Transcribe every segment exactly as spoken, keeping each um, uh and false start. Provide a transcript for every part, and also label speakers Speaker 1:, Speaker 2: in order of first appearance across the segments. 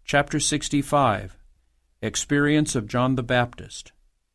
Speaker 1: Chapter sixty-five. Experience of John the Baptist.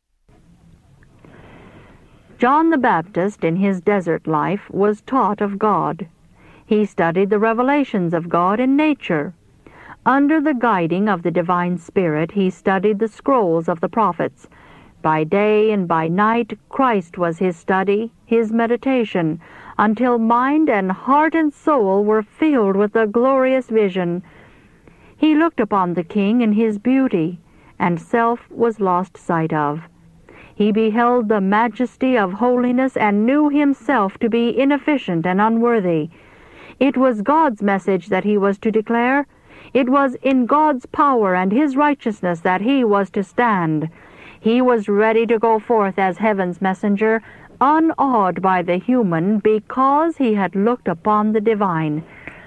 Speaker 2: John the Baptist, in his desert life, was taught of God. He studied the revelations of God in nature. Under the guiding of the divine Spirit, he studied the scrolls of the prophets. By day and by night, Christ was his study, his meditation, until mind and heart and soul were filled with the glorious vision. He looked upon the King in his beauty, and self was lost sight of. He beheld the majesty of holiness and knew himself to be inefficient and unworthy. It was God's message that he was to declare. It was in God's power and his righteousness that he was to stand. He was ready to go forth as heaven's messenger, unawed by the human, because he had looked upon the divine.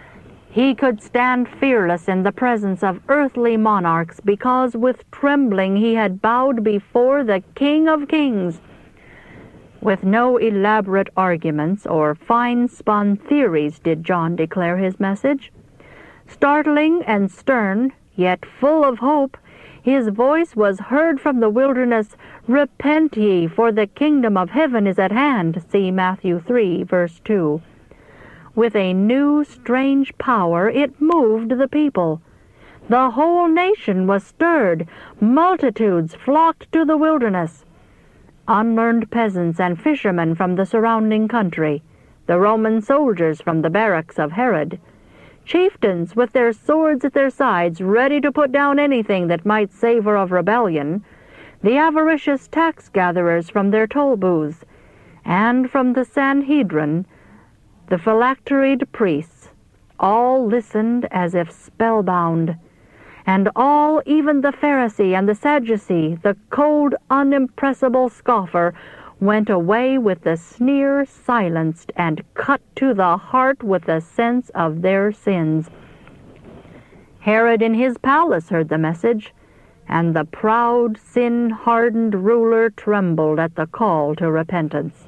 Speaker 2: He could stand fearless in the presence of earthly monarchs, because with trembling he had bowed before the King of Kings. With no elaborate arguments or fine-spun theories did John declare his message. Startling and stern, yet full of hope, his voice was heard from the wilderness, "Repent ye, for the kingdom of heaven is at hand." See Matthew three, verse two. With a new, strange power, it moved the people. The whole nation was stirred. Multitudes flocked to the wilderness. Unlearned peasants and fishermen from the surrounding country, the Roman soldiers from the barracks of Herod, chieftains with their swords at their sides, ready to put down anything that might savor of rebellion, the avaricious tax-gatherers from their toll booths, and from the Sanhedrin, the phylacteried priests, all listened as if spellbound, and all, even the Pharisee and the Sadducee, the cold, unimpressible scoffer, went away with the sneer silenced and cut to the heart with the sense of their sins. Herod in his palace heard the message, and the proud, sin-hardened ruler trembled at the call to repentance.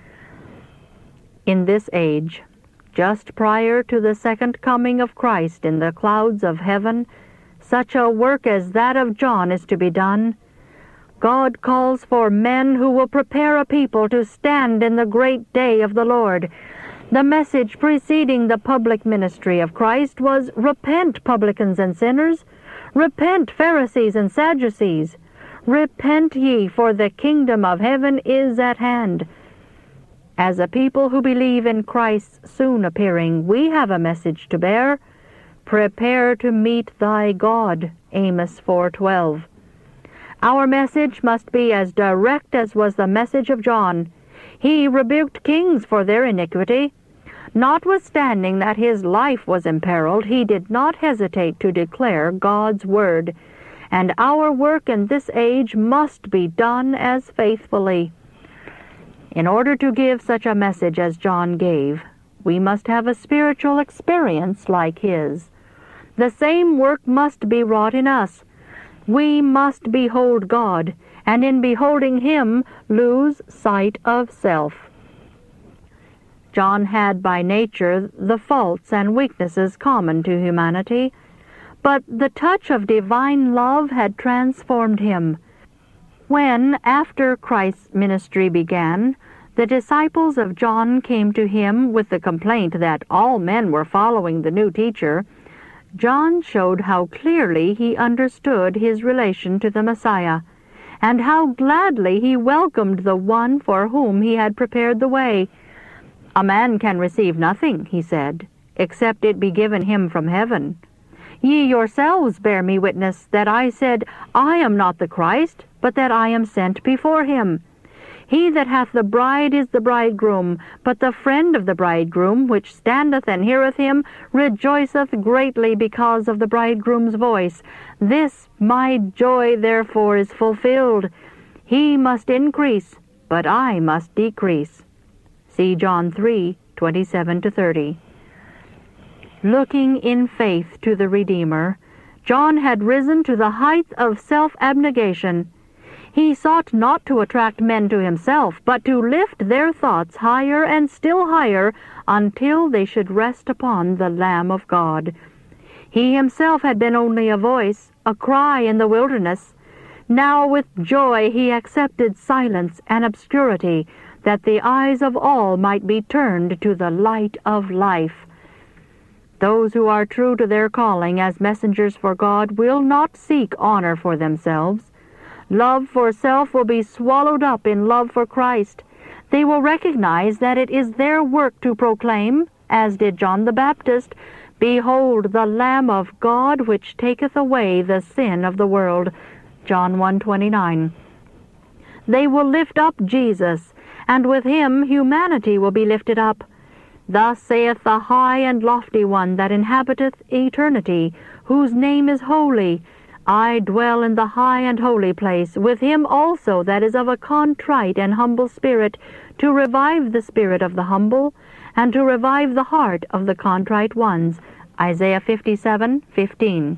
Speaker 2: In this age, just prior to the second coming of Christ in the clouds of heaven, such a work as that of John is to be done. God calls for men who will prepare a people to stand in the great day of the Lord. The message preceding the public ministry of Christ was, "Repent, publicans and sinners! Repent, Pharisees and Sadducees! Repent ye, for the kingdom of heaven is at hand." As a people who believe in Christ's soon appearing, we have a message to bear. "Prepare to meet thy God," Amos four twelve. Our message must be as direct as was the message of John. He rebuked kings for their iniquity. Notwithstanding that his life was imperiled, he did not hesitate to declare God's word. And our work in this age must be done as faithfully. In order to give such a message as John gave, we must have a spiritual experience like his. The same work must be wrought in us. We must behold God, and in beholding him lose sight of self. John had by nature the faults and weaknesses common to humanity, but the touch of divine love had transformed him. When, after Christ's ministry began, the disciples of John came to him with the complaint that all men were following the new teacher, John showed how clearly he understood his relation to the Messiah, and how gladly he welcomed the one for whom he had prepared the way. "A man can receive nothing," he said, "except it be given him from heaven. Ye yourselves bear me witness that I said, I am not the Christ, but that I am sent before him. He that hath the bride is the bridegroom, but the friend of the bridegroom, which standeth and heareth him, rejoiceth greatly because of the bridegroom's voice. This my joy therefore is fulfilled. He must increase, but I must decrease." See John three, twenty-seven to thirty. Looking in faith to the Redeemer, John had risen to the height of self-abnegation. He sought not to attract men to himself, but to lift their thoughts higher and still higher until they should rest upon the Lamb of God. He himself had been only a voice, a cry in the wilderness. Now with joy he accepted silence and obscurity, that the eyes of all might be turned to the light of life. Those who are true to their calling as messengers for God will not seek honor for themselves. Love for self will be swallowed up in love for Christ. They will recognize that it is their work to proclaim, as did John the Baptist, "Behold, the Lamb of God, which taketh away the sin of the world." John one twenty-nine. They will lift up Jesus, and with him humanity will be lifted up. Thus saith the high and lofty one that inhabiteth eternity, whose name is holy. I dwell in the high and holy place, with him also that is of a contrite and humble spirit, to revive the spirit of the humble, and to revive the heart of the contrite ones. Isaiah fifty-seven fifteen.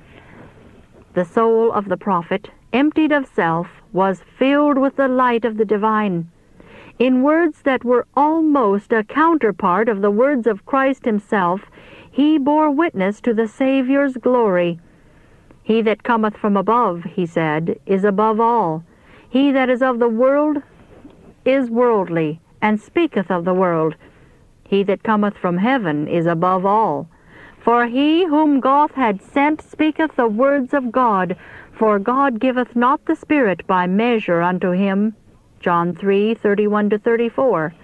Speaker 2: The soul of the prophet, emptied of self, was filled with the light of the divine. In words that were almost a counterpart of the words of Christ himself, he bore witness to the Saviour's glory. He that cometh from above, he said, is above all. He that is of the world is worldly, and speaketh of the world. He that cometh from heaven is above all. For he whom God had sent speaketh the words of God, for God giveth not the Spirit by measure unto him. John three thirty-one to thirty-four.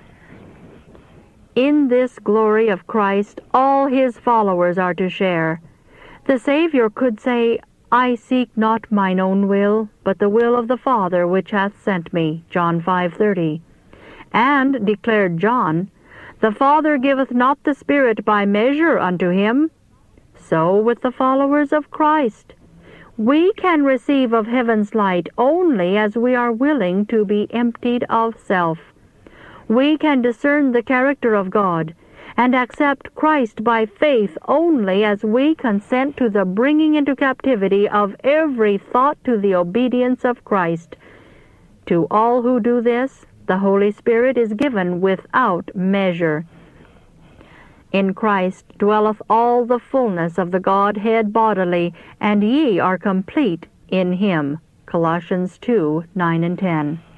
Speaker 2: In this glory of Christ all his followers are to share. The Savior could say, "I seek not mine own will, but the will of the Father which hath sent me." John five thirty. And, declared John, "The Father giveth not the Spirit by measure unto him." So with the followers of Christ. We can receive of heaven's light only as we are willing to be emptied of self. We can discern the character of God and accept Christ by faith only as we consent to the bringing into captivity of every thought to the obedience of Christ. To all who do this, the Holy Spirit is given without measure. In Christ dwelleth all the fullness of the Godhead bodily, and ye are complete in him. Colossians two nine and ten.